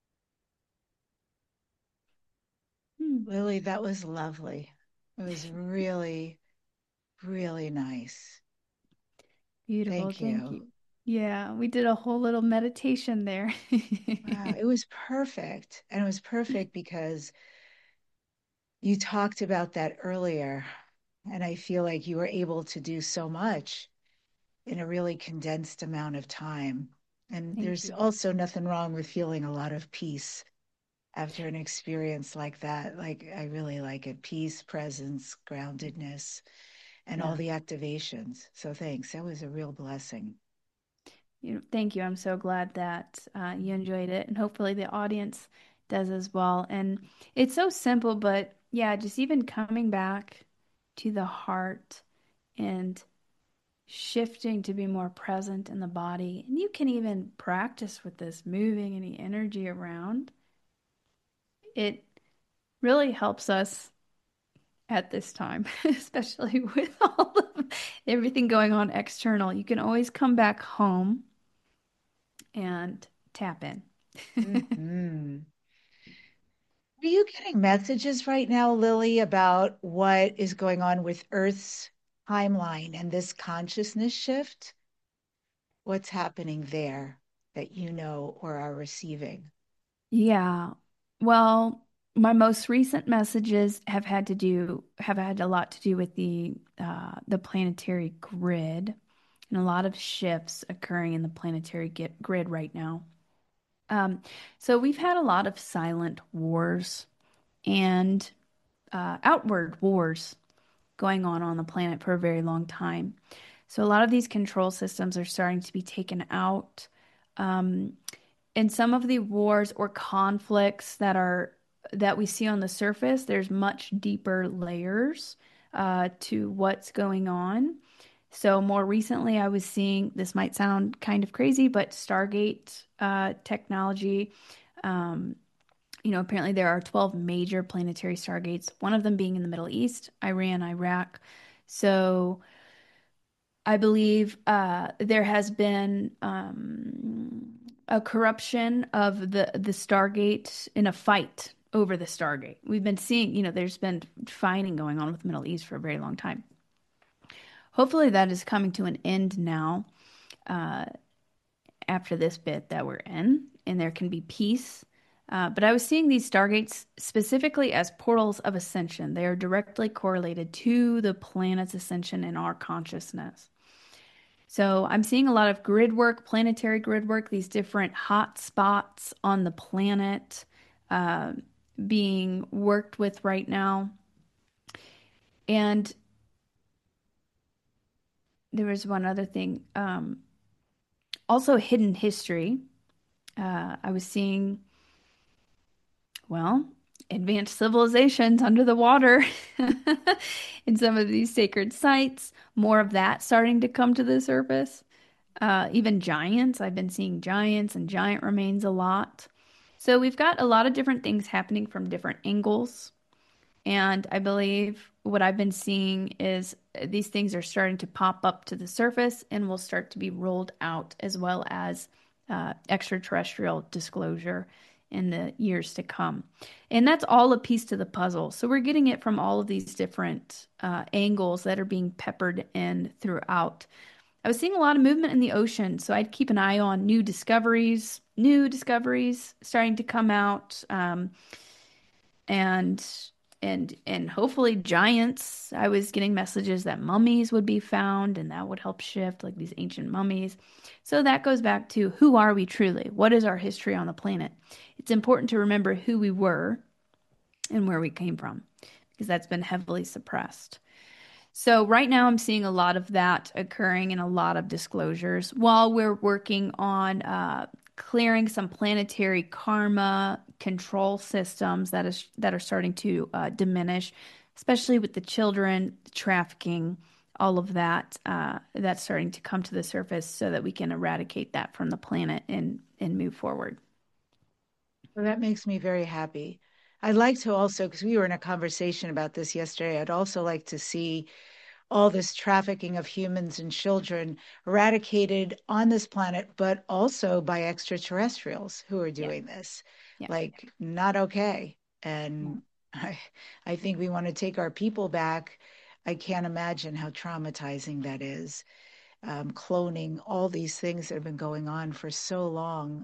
Hmm. Lily, that was lovely. It was really, really nice. Beautiful. Thank Thank you. you. Yeah, we did a whole little meditation there. Wow, it was perfect. And it was perfect because you talked about that earlier. And I feel like you were able to do so much in a really condensed amount of time. And Thank there's you. also nothing wrong with feeling a lot of peace after an experience like that. Like, I really like it. Peace, presence, groundedness, and all Yeah. the activations. So thanks. That was a real blessing. You know, thank you. I'm so glad that uh, you enjoyed it, and hopefully the audience does as well. And it's so simple, but yeah, just even coming back to the heart and shifting to be more present in the body. And you can even practice with this, moving any energy around. It really helps us at this time, especially with all of everything going on external. You can always come back home and tap in. Hmm. Are you getting messages right now, Lily, about what is going on with Earth's timeline and this consciousness shift? What's happening there that you know or are receiving? Yeah. Well, my most recent messages have had to do have had a lot to do with the uh, the planetary grid and a lot of shifts occurring in the planetary get, grid right now. Um, so we've had a lot of silent wars and uh, outward wars going on on the planet for a very long time. So a lot of these control systems are starting to be taken out. Um, in some of the wars or conflicts that are that we see on the surface, there's much deeper layers uh, to what's going on. So more recently, I was seeing, this might sound kind of crazy, but Stargate uh, technology. Um, you know, apparently there are twelve major planetary stargates, one of them being in the Middle East, Iran, Iraq. So I believe uh, there has been um, a corruption of the the Stargate in a fight over the Stargate. We've been seeing, you know, there's been fighting going on with the Middle East for a very long time. Hopefully that is coming to an end now uh, after this bit that we're in, and there can be peace. Uh, but I was seeing these stargates specifically as portals of ascension. They are directly correlated to the planet's ascension in our consciousness. So I'm seeing a lot of grid work, planetary grid work, these different hot spots on the planet uh, being worked with right now. And there was one other thing, um, also hidden history. Uh, I was seeing, well, advanced civilizations under the water in some of these sacred sites, more of that starting to come to the surface. Uh, even giants, I've been seeing giants and giant remains a lot. So we've got a lot of different things happening from different angles. And I believe what I've been seeing is these things are starting to pop up to the surface and will start to be rolled out, as well as uh, extraterrestrial disclosure in the years to come. And that's all a piece to the puzzle. So we're getting it from all of these different uh, angles that are being peppered in throughout. I was seeing a lot of movement in the ocean, so I'd keep an eye on new discoveries, new discoveries starting to come out, um, and and and hopefully giants. I was getting messages that mummies would be found, and that would help shift, like these ancient mummies. So that goes back to, who are we truly? What is our history on the planet? It's important to remember who we were and where we came from, because that's been heavily suppressed. So right now I'm seeing a lot of that occurring and a lot of disclosures while we're working on uh, clearing some planetary karma control systems that is that are starting to uh, diminish, especially with the children, the trafficking, all of that uh, that's starting to come to the surface so that we can eradicate that from the planet and and move forward. Well, that makes me very happy. I'd like to also, because we were in a conversation about this yesterday, I'd also like to see all this trafficking of humans and children eradicated on this planet, but also by extraterrestrials who are Yeah, doing this. yeah, Like, not okay. yeah, And I, I think we want to take our people back. I can't imagine how traumatizing that is. Um, cloning, all these things that have been going on for so long.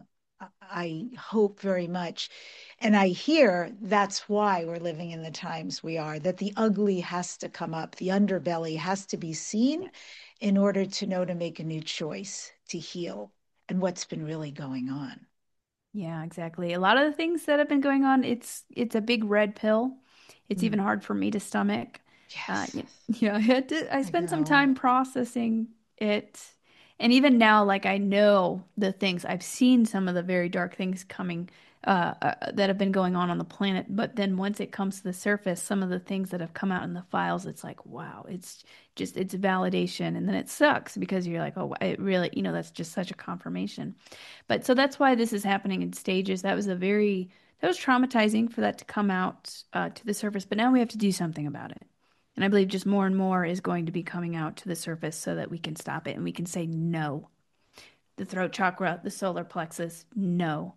I hope very much. And I hear that's why we're living in the times we are, that the ugly has to come up, the underbelly has to be yeah. seen in order to know to make a new choice, to heal, and what's been really going on. Yeah, exactly. A lot of the things that have been going on, it's it's a big red pill. It's even Mm. hard for me to stomach. Uh, Yes, y- yeah, I had to, I I spent some know. time processing it. And even now, like, I know the things. I've seen some of the very dark things coming uh, uh, that have been going on on the planet. But then once it comes to the surface, some of the things that have come out in the files, it's like, wow, it's just, it's validation. And then it sucks because you're like, oh, it really, you know, that's just such a confirmation. But so that's why this is happening in stages. That was a very, that was traumatizing for that to come out uh, to the surface. But now we have to do something about it. And I believe just more and more is going to be coming out to the surface so that we can stop it and we can say no. The throat chakra, the solar plexus, no.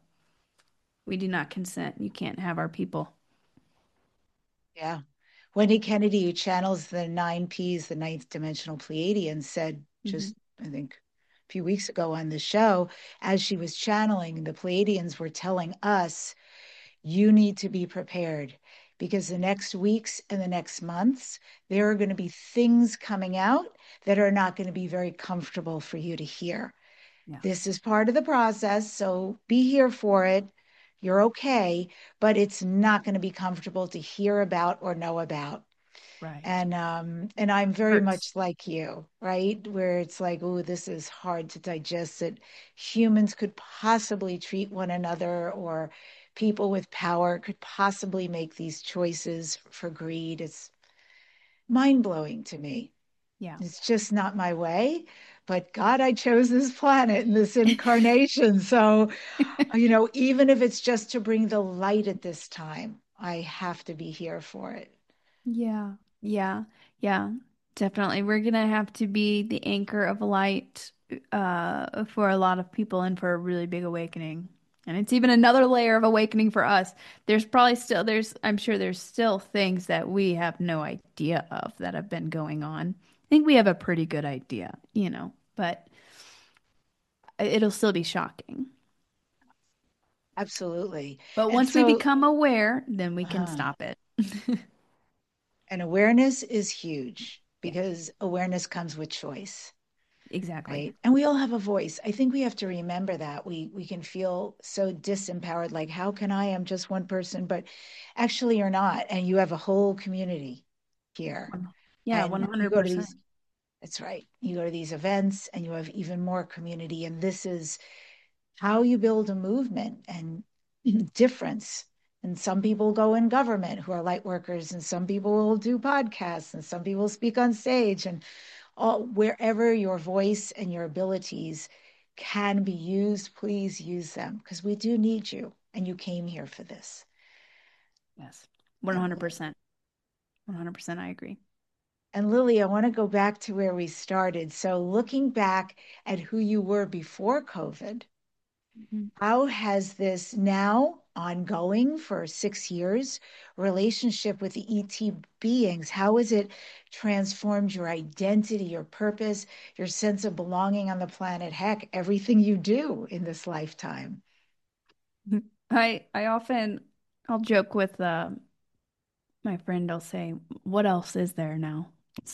We do not consent. You can't have our people. Yeah. Wendy Kennedy, who channels the nine Ps, the ninth dimensional Pleiadians, said Hmm. just, I think, a few weeks ago on the show, as she was channeling, the Pleiadians were telling us, you need to be prepared because the next weeks and the next months, there are going to be things coming out that are not going to be very comfortable for you to hear. Yeah. This is part of the process, so be here for it. You're okay, but it's not going to be comfortable to hear about or know about. Right. And um and I'm very Hurts. much like you, right? Where it's like, oh, this is hard to digest that humans could possibly treat one another, or people with power could possibly make these choices for greed. It's mind-blowing to me. Yeah. It's just not my way. But God, I chose this planet and this incarnation. So, you know, even if it's just to bring the light at this time, I have to be here for it. Yeah. Yeah. Yeah. Definitely. We're gonna have to be the anchor of light uh for a lot of people and for a really big awakening. And it's even another layer of awakening for us. There's probably still there's I'm sure there's still things that we have no idea of that have been going on. I think we have a pretty good idea, you know, but it'll still be shocking. Absolutely. But And once we so, become aware, then we can uh, stop it. and awareness is huge Yes, because awareness comes with choice, exactly. right? And we all have a voice. I think we have to remember that. We we can feel so disempowered, like, how can I? I'm just one person, but actually you're not. And you have a whole community here. One- Yeah, And you go to one hundred percent. these, that's right. You go to these events and you have even more community. And this is how you build a movement and difference. And some people go in government who are light workers, and some people will do podcasts, and some people speak on stage, and all, wherever your voice and your abilities can be used, please use them because we do need you, and you came here for this. Yes, And one hundred percent. one hundred percent I agree. and Lily, I want to go back to where we started. So looking back at who you were before COVID, Mhm. how has this now ongoing for six years relationship with the E T beings, how has it transformed your identity, your purpose, your sense of belonging on the planet? Heck, everything you do in this lifetime. I I often I'll joke with uh, my friend. I'll say, "What else is there now?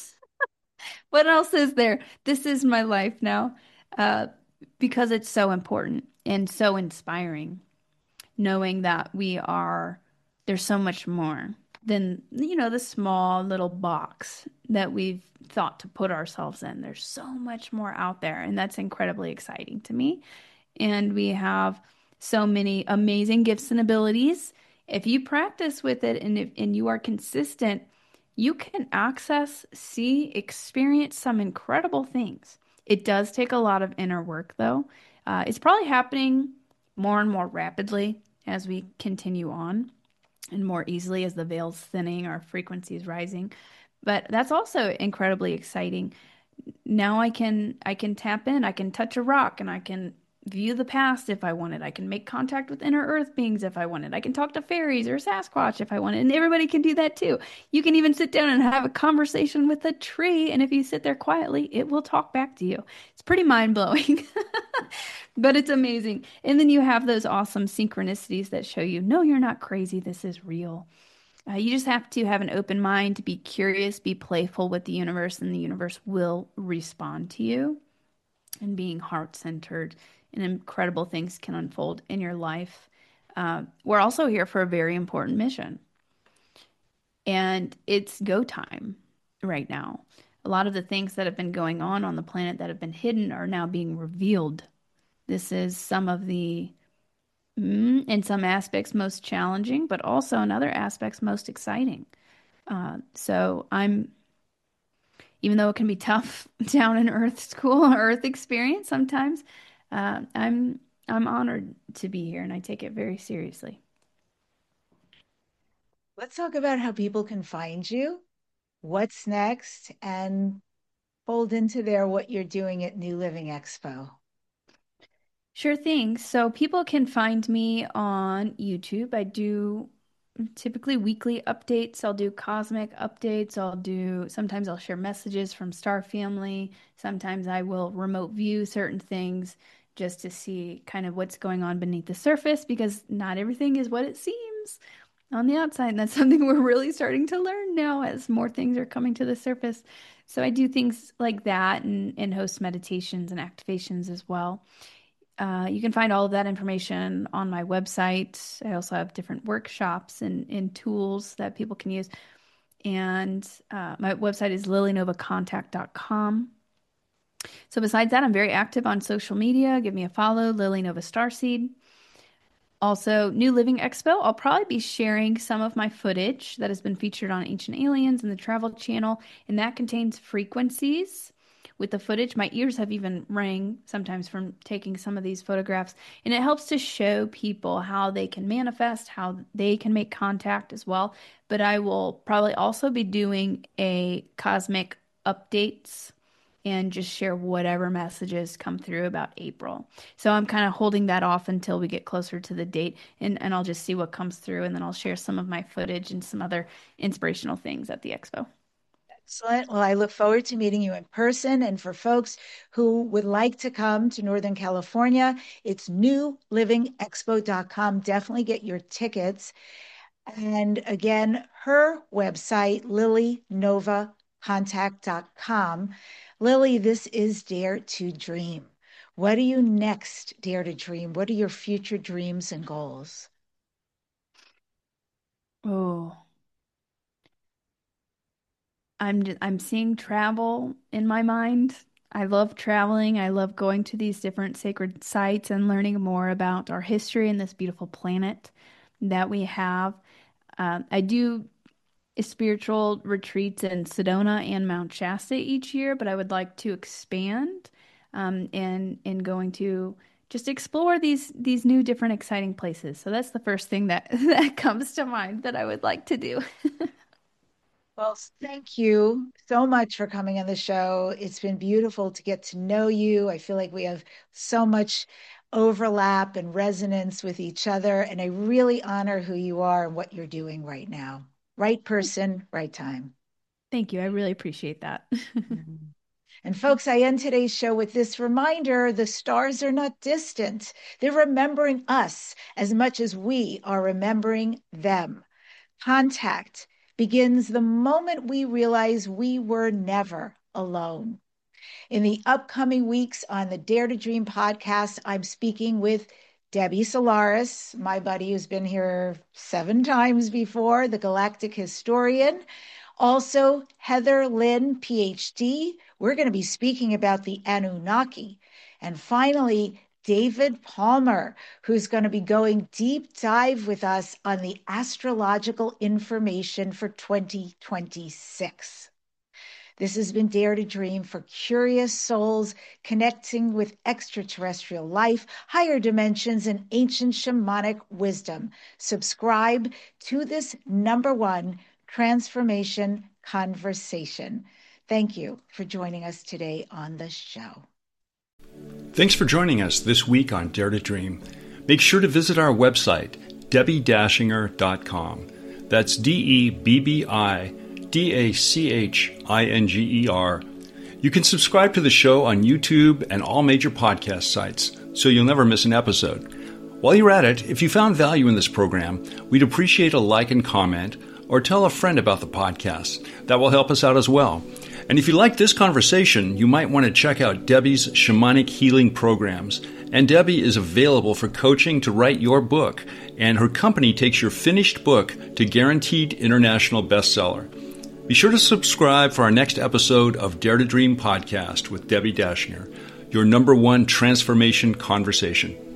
What else is there? This is my life now." Uh, because it's so important and so inspiring, knowing that we are, there's so much more than, you know, the small little box that we've thought to put ourselves in. There's so much more out there, and that's incredibly exciting to me. And we have so many amazing gifts and abilities. If you practice with it and if, and you are consistent, you can access, see, experience some incredible things. It does take a lot of inner work, though. Uh, it's probably happening more and more rapidly as we continue on and more easily as the veil's thinning, our frequencies rising. But that's also incredibly exciting. Now I can I can tap in, I can touch a rock and I can view the past if I wanted. I can make contact with inner earth beings if I wanted. I can talk to fairies or Sasquatch if I wanted. And everybody can do that too. You can even sit down and have a conversation with a tree, and if you sit there quietly, it will talk back to you. It's pretty mind-blowing. But it's amazing. And then you have those awesome synchronicities that show you, no, you're not crazy. This is real. Uh, you just have to have an open mind, to be curious, be playful with the universe, and the universe will respond to you. And being heart-centered, and incredible things can unfold in your life. Uh, we're also here for a very important mission, and it's go time right now. A lot of the things that have been going on on the planet that have been hidden are now being revealed. This is some of the, mm, in some aspects, most challenging, but also in other aspects, most exciting. Uh, so I'm, even though it can be tough down in Earth school, Earth experience sometimes, uh, I'm I'm honored to be here, and I take it very seriously. Let's talk about how people can find you, what's next, and fold into there what you're doing at New Living Expo. Sure thing. So people can find me on YouTube. I do typically weekly updates. I'll do cosmic updates. I'll do, sometimes I'll share messages from Star Family. Sometimes I will remote view certain things just to see kind of what's going on beneath the surface, because not everything is what it seems on the outside. And that's something we're really starting to learn now as more things are coming to the surface. So I do things like that, and, and host meditations and activations as well. Uh, you can find all of that information on my website. I also have different workshops and, and tools that people can use. And uh, my website is lily nova contact dot com. So besides that, I'm very active on social media. Give me a follow, Lily Nova Starseed. Also, New Living Expo, I'll probably be sharing some of my footage that has been featured on Ancient Aliens and the Travel Channel, and that contains frequencies with the footage. My ears have even rang sometimes from taking some of these photographs, and it helps to show people how they can manifest, how they can make contact as well. But I will probably also be doing a cosmic updates and just share whatever messages come through about April. So I'm kind of holding that off until we get closer to the date, and, and I'll just see what comes through, and then I'll share some of my footage and some other inspirational things at the expo. Excellent. Well, I look forward to meeting you in person. And for folks who would like to come to Northern California, it's new living expo dot com. Definitely get your tickets. And again, her website, lily nova contact dot com. Lily, this is Dare to Dream. What do you next dare to dream? What are your future dreams and goals? Oh, I'm just, I'm seeing travel in my mind. I love traveling. I love going to these different sacred sites and learning more about our history and this beautiful planet that we have. Um, I do spiritual retreats in Sedona and Mount Shasta each year, but I would like to expand um, and and going to just explore these these new, different, exciting places. So that's the first thing that that comes to mind that I would like to do. Well, thank you so much for coming on the show. It's been beautiful to get to know you. I feel like we have so much overlap and resonance with each other, and I really honor who you are and what you're doing right now. Right person, right time. Thank you. I really appreciate that. And folks, I end today's show with this reminder: the stars are not distant. They're remembering us as much as we are remembering them. Contact begins the moment we realize we were never alone. In the upcoming weeks on the Dare to Dream podcast, I'm speaking with Debbie Solaris, my buddy who's been here seven times before, the galactic historian. Also, Heather Lynn, P H D. We're going to be speaking about the Anunnaki. And finally, David Palmer, who's going to be going deep dive with us on the astrological information for twenty twenty-six. This has been Dare to Dream for curious souls connecting with extraterrestrial life, higher dimensions, and ancient shamanic wisdom. Subscribe to this number one transformation conversation. Thank you for joining us today on the show. Thanks for joining us this week on Dare to Dream. Make sure to visit our website, debbie dashinger dot com. That's D E B B I D A C H I N G E R. You can subscribe to the show on YouTube and all major podcast sites, so you'll never miss an episode. While you're at it, if you found value in this program, we'd appreciate a like and comment, or tell a friend about the podcast. That will help us out as well. And if you like this conversation, you might want to check out Debbie's shamanic healing programs. And Debbie is available for coaching to write your book, and her company takes your finished book to guaranteed international bestseller. Be sure to subscribe for our next episode of Dare to Dream podcast with Debbie Dashinger, your number one transformation conversation.